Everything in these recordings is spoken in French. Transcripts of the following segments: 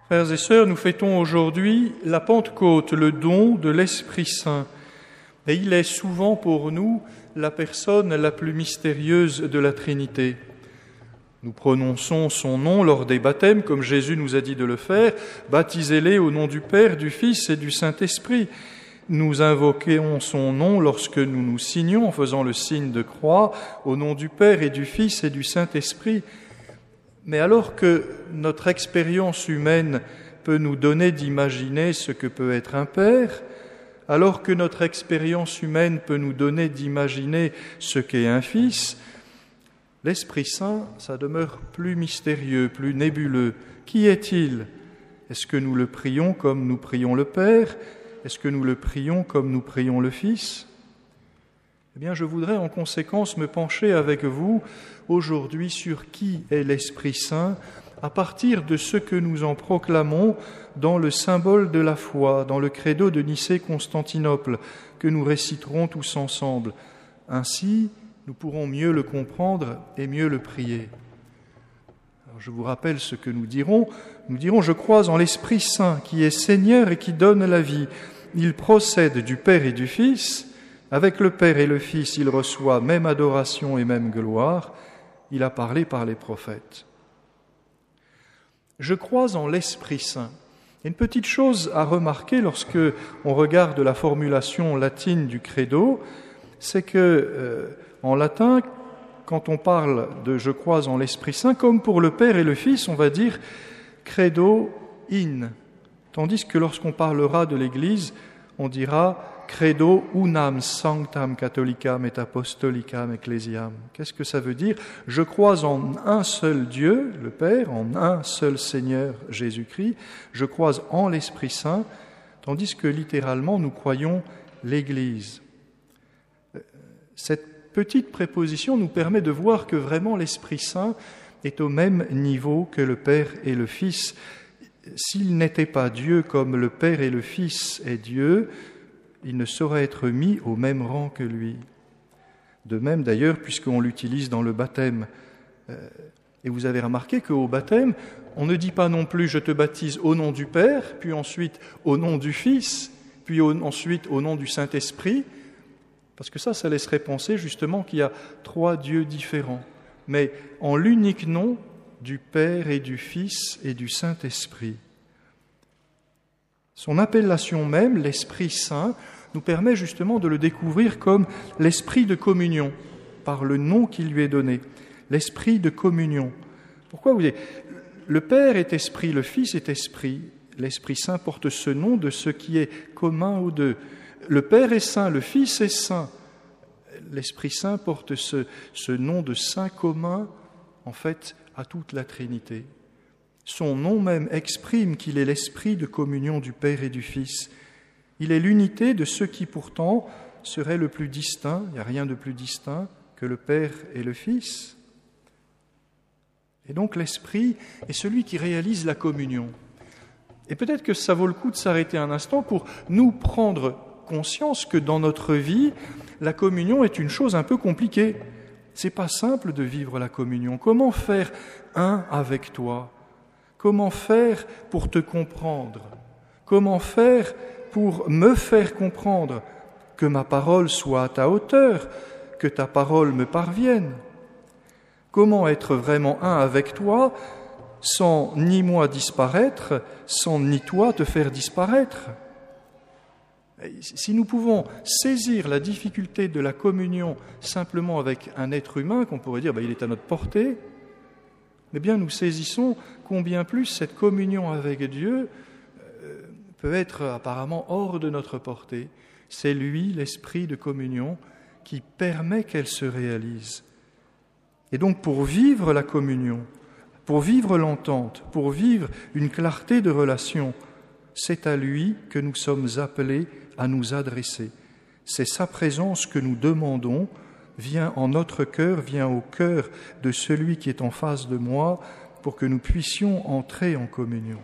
Frères et sœurs, nous fêtons aujourd'hui la Pentecôte, le don de l'Esprit Saint. Et il est souvent pour nous la personne la plus mystérieuse de la Trinité. Nous prononçons son nom lors des baptêmes, comme Jésus nous a dit de le faire. Baptisez-les au nom du Père, du Fils et du Saint-Esprit. Nous invoquons son nom lorsque nous nous signons en faisant le signe de croix au nom du Père et du Fils et du Saint-Esprit. Mais alors que notre expérience humaine peut nous donner d'imaginer ce que peut être un père, alors que notre expérience humaine peut nous donner d'imaginer ce qu'est un fils, l'Esprit Saint, ça demeure plus mystérieux, plus nébuleux. Qui est-il ? Est-ce que nous le prions comme nous prions le Père ? Est-ce que nous le prions comme nous prions le Fils ? Eh bien, je voudrais en conséquence me pencher avec vous aujourd'hui sur qui est l'Esprit Saint à partir de ce que nous en proclamons dans le symbole de la foi, dans le credo de Nicée-Constantinople, que nous réciterons tous ensemble. Ainsi, nous pourrons mieux le comprendre et mieux le prier. Alors, je vous rappelle ce que nous dirons. Nous dirons « Je crois en l'Esprit Saint, qui est Seigneur et qui donne la vie. Il procède du Père et du Fils. Avec le Père et le Fils, il reçoit même adoration et même gloire. Il a parlé par les prophètes. » Je crois en l'Esprit Saint. Il y a une petite chose à remarquer lorsque on regarde la formulation latine du credo, c'est que en latin, quand on parle de « je crois en l'Esprit Saint », comme pour le Père et le Fils, on va dire « credo in », tandis que lorsqu'on parlera de l'Église, on dira « credo unam sanctam catholicam et apostolicam ecclesiam ». Qu'est-ce que ça veut dire ? Je crois en un seul Dieu, le Père, en un seul Seigneur, Jésus-Christ. Je crois en l'Esprit Saint, tandis que littéralement, nous croyons l'Église. Cette petite préposition nous permet de voir que vraiment l'Esprit Saint est au même niveau que le Père et le Fils. S'il n'était pas Dieu comme le Père et le Fils est Dieu, il ne saurait être mis au même rang que lui. De même d'ailleurs, puisqu'on l'utilise dans le baptême. Et vous avez remarqué qu'au baptême, on ne dit pas non plus « je te baptise au nom du Père », puis ensuite au nom du Fils, puis ensuite au nom du Saint-Esprit, parce que ça laisserait penser justement qu'il y a trois dieux différents, mais en l'unique nom du Père et du Fils et du Saint-Esprit. Son appellation même, l'Esprit Saint, nous permet justement de le découvrir comme l'Esprit de communion, par le nom qui lui est donné, l'Esprit de communion. Pourquoi vous dites, le Père est Esprit, le Fils est Esprit, l'Esprit Saint porte ce nom de ce qui est commun aux deux. Le Père est saint, le Fils est saint. L'Esprit Saint porte ce nom de saint commun, en fait, à toute la Trinité. Son nom même exprime qu'il est l'esprit de communion du Père et du Fils. Il est l'unité de ceux qui pourtant seraient le plus distincts, il n'y a rien de plus distinct que le Père et le Fils. Et donc l'Esprit est celui qui réalise la communion. Et peut-être que ça vaut le coup de s'arrêter un instant pour nous prendre conscience que dans notre vie, la communion est une chose un peu compliquée. C'est pas simple de vivre la communion. Comment faire un avec toi ? Comment faire pour te comprendre ? Comment faire pour me faire comprendre ? Que ma parole soit à ta hauteur, que ta parole me parvienne. Comment être vraiment un avec toi sans ni moi disparaître, sans ni toi te faire disparaître ? Si nous pouvons saisir la difficulté de la communion simplement avec un être humain, qu'on pourrait dire il est à notre portée, eh bien nous saisissons combien plus cette communion avec Dieu peut être apparemment hors de notre portée. C'est lui, l'esprit de communion, qui permet qu'elle se réalise. Et donc pour vivre la communion, pour vivre l'entente, pour vivre une clarté de relation, c'est à lui que nous sommes appelés à nous adresser. C'est sa présence que nous demandons, vient en notre cœur, vient au cœur de celui qui est en face de moi, pour que nous puissions entrer en communion.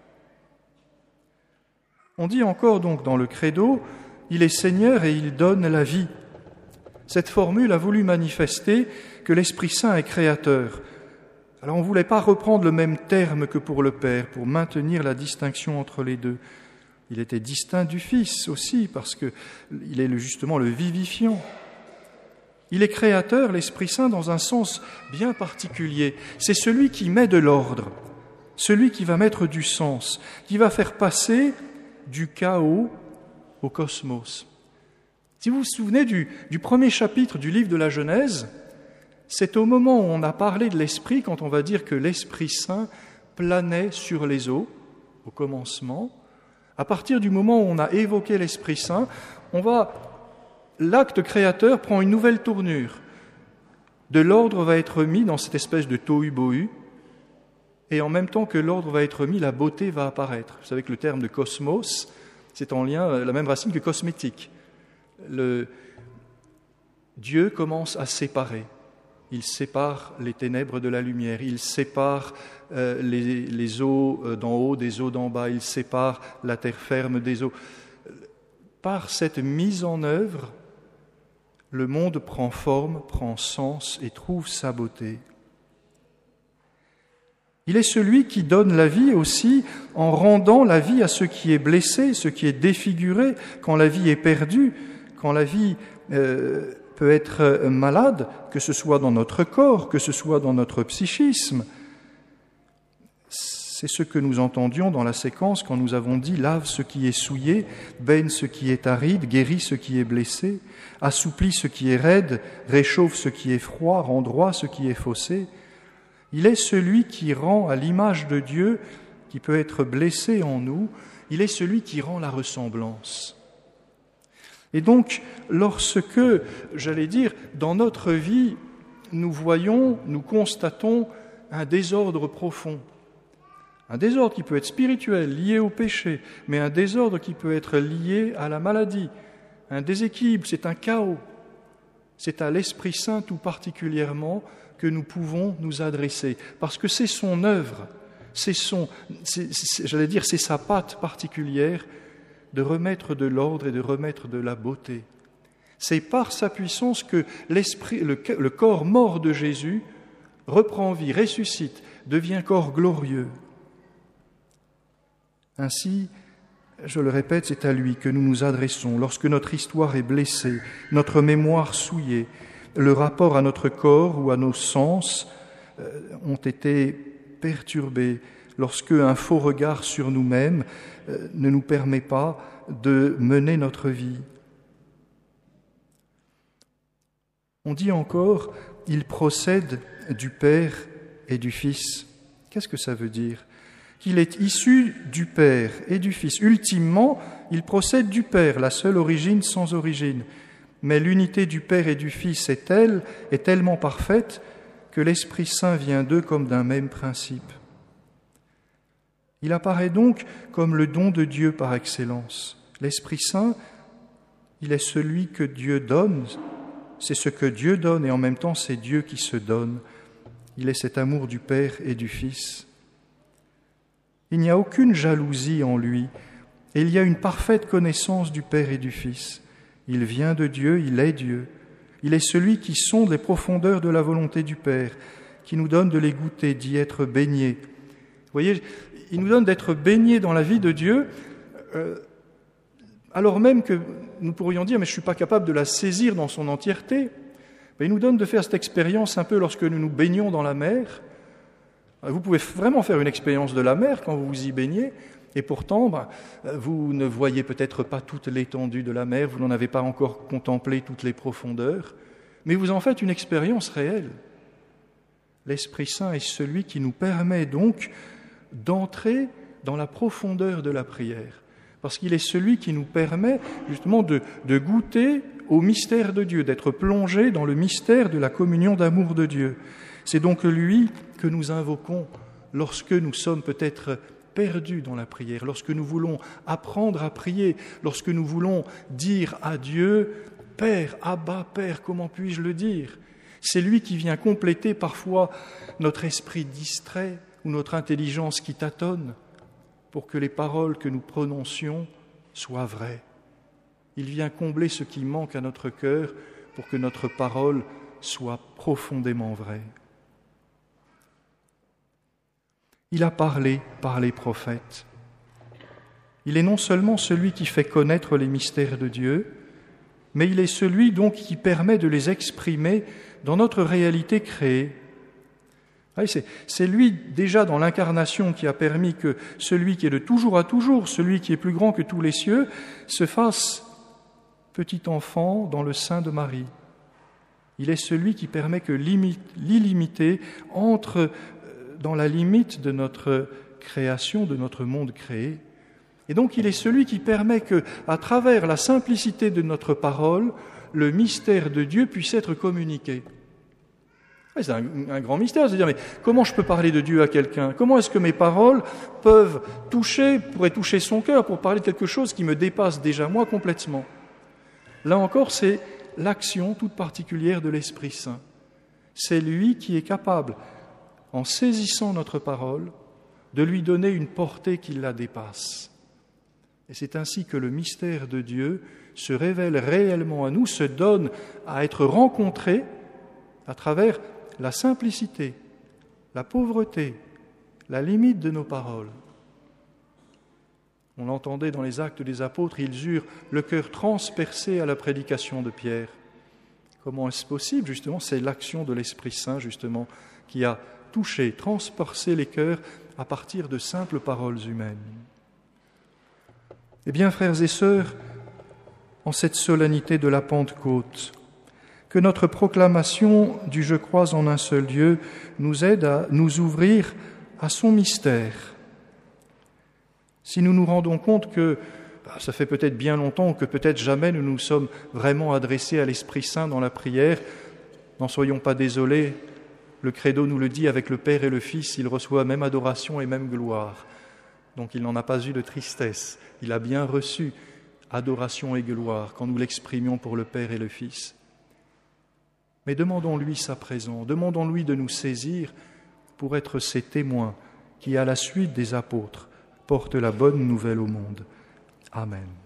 On dit encore donc dans le credo, « Il est Seigneur et il donne la vie ». Cette formule a voulu manifester que l'Esprit Saint est créateur. Alors on ne voulait pas reprendre le même terme que pour le Père, pour maintenir la distinction entre les deux. Il était distinct du Fils aussi, parce qu'il est justement le vivifiant. Il est créateur, l'Esprit Saint, dans un sens bien particulier. C'est celui qui met de l'ordre, celui qui va mettre du sens, qui va faire passer du chaos au cosmos. Si vous vous souvenez du premier chapitre du livre de la Genèse, c'est au moment où on a parlé de l'Esprit, quand on va dire que l'Esprit Saint planait sur les eaux, au commencement. À partir du moment où on a évoqué l'Esprit Saint, l'acte créateur prend une nouvelle tournure. De l'ordre va être mis dans cette espèce de tohu-bohu, et en même temps que l'ordre va être mis, la beauté va apparaître. Vous savez que le terme de cosmos, c'est en lien, la même racine que cosmétique. Dieu commence à séparer. Il sépare les ténèbres de la lumière, il sépare les eaux d'en haut des eaux d'en bas, il sépare la terre ferme des eaux. Par cette mise en œuvre, le monde prend forme, prend sens et trouve sa beauté. Il est celui qui donne la vie aussi en rendant la vie à ce qui est blessé, ce qui est défiguré, quand la vie est perdue, quand la vie peut être malade, que ce soit dans notre corps, que ce soit dans notre psychisme. C'est ce que nous entendions dans la séquence quand nous avons dit « lave ce qui est souillé, baigne ce qui est aride, guérit ce qui est blessé, assouplit ce qui est raide, réchauffe ce qui est froid, rend droit ce qui est faussé ». Il est celui qui rend à l'image de Dieu, qui peut être blessé en nous, il est celui qui rend la ressemblance. Et donc, lorsque, dans notre vie, nous voyons, nous constatons un désordre profond, un désordre qui peut être spirituel, lié au péché, mais un désordre qui peut être lié à la maladie, un déséquilibre, c'est un chaos. C'est à l'Esprit Saint tout particulièrement que nous pouvons nous adresser, parce que c'est son œuvre, c'est sa patte particulière de remettre de l'ordre et de remettre de la beauté. C'est par sa puissance que le corps mort de Jésus reprend vie, ressuscite, devient corps glorieux. Ainsi, je le répète, c'est à lui que nous nous adressons lorsque notre histoire est blessée, notre mémoire souillée, le rapport à notre corps ou à nos sens ont été perturbés, lorsque un faux regard sur nous-mêmes ne nous permet pas de mener notre vie. On dit encore, il procède du Père et du Fils. Qu'est-ce que ça veut dire ? Qu'il est issu du Père et du Fils. Ultimement, il procède du Père, la seule origine sans origine. Mais l'unité du Père et du Fils est tellement parfaite que l'Esprit Saint vient d'eux comme d'un même principe. Il apparaît donc comme le don de Dieu par excellence. L'Esprit Saint, il est celui que Dieu donne, c'est ce que Dieu donne et en même temps c'est Dieu qui se donne. Il est cet amour du Père et du Fils. Il n'y a aucune jalousie en lui et il y a une parfaite connaissance du Père et du Fils. Il vient de Dieu, il est Dieu. Il est celui qui sonde les profondeurs de la volonté du Père, qui nous donne de les goûter, d'y être baignés. Vous voyez, il nous donne d'être baignés dans la vie de Dieu, alors même que nous pourrions dire « mais je ne suis pas capable de la saisir dans son entièreté ». Il nous donne de faire cette expérience un peu lorsque nous nous baignons dans la mer. Vous pouvez vraiment faire une expérience de la mer quand vous vous y baignez, et pourtant, vous ne voyez peut-être pas toute l'étendue de la mer, vous n'en avez pas encore contemplé toutes les profondeurs, mais vous en faites une expérience réelle. L'Esprit Saint est celui qui nous permet donc d'entrer dans la profondeur de la prière, parce qu'il est celui qui nous permet justement de goûter au mystère de Dieu, d'être plongé dans le mystère de la communion d'amour de Dieu. C'est donc lui que nous invoquons lorsque nous sommes peut-être perdus dans la prière, lorsque nous voulons apprendre à prier, lorsque nous voulons dire à Dieu « Père, Abba, Père, comment puis-je le dire ?» C'est lui qui vient compléter parfois notre esprit distrait ou notre intelligence qui tâtonne pour que les paroles que nous prononcions soient vraies. Il vient combler ce qui manque à notre cœur pour que notre parole soit profondément vraie. Il a parlé par les prophètes. Il est non seulement celui qui fait connaître les mystères de Dieu, mais il est celui donc qui permet de les exprimer dans notre réalité créée. C'est lui déjà dans l'incarnation qui a permis que celui qui est de toujours à toujours, celui qui est plus grand que tous les cieux, se fasse petit enfant dans le sein de Marie. Il est celui qui permet que l'illimité entre dans la limite de notre création, de notre monde créé. Et donc il est celui qui permet que, à travers la simplicité de notre parole, le mystère de Dieu puisse être communiqué. C'est un grand mystère, c'est-à-dire, mais comment je peux parler de Dieu à quelqu'un ? Comment est-ce que mes paroles pourraient toucher son cœur pour parler de quelque chose qui me dépasse déjà moi complètement ? Là encore, c'est l'action toute particulière de l'Esprit Saint. C'est lui qui est capable, en saisissant notre parole, de lui donner une portée qui la dépasse. Et c'est ainsi que le mystère de Dieu se révèle réellement à nous, se donne à être rencontré à travers la simplicité, la pauvreté, la limite de nos paroles. On l'entendait dans les Actes des Apôtres, ils eurent le cœur transpercé à la prédication de Pierre. Comment est-ce possible ? Justement, c'est l'action de l'Esprit Saint, justement, qui a touché, transpercé les cœurs à partir de simples paroles humaines. Eh bien, frères et sœurs, en cette solennité de la Pentecôte, que notre proclamation du « Je crois en un seul Dieu » nous aide à nous ouvrir à son mystère. Si nous nous rendons compte que ça fait peut-être bien longtemps, que peut-être jamais nous nous sommes vraiment adressés à l'Esprit Saint dans la prière, n'en soyons pas désolés, le credo nous le dit, avec le Père et le Fils, il reçoit même adoration et même gloire. Donc il n'en a pas eu de tristesse, il a bien reçu adoration et gloire quand nous l'exprimions pour le Père et le Fils. Mais demandons-lui sa présence, demandons-lui de nous saisir pour être ses témoins qui, à la suite des apôtres, portent la bonne nouvelle au monde. Amen.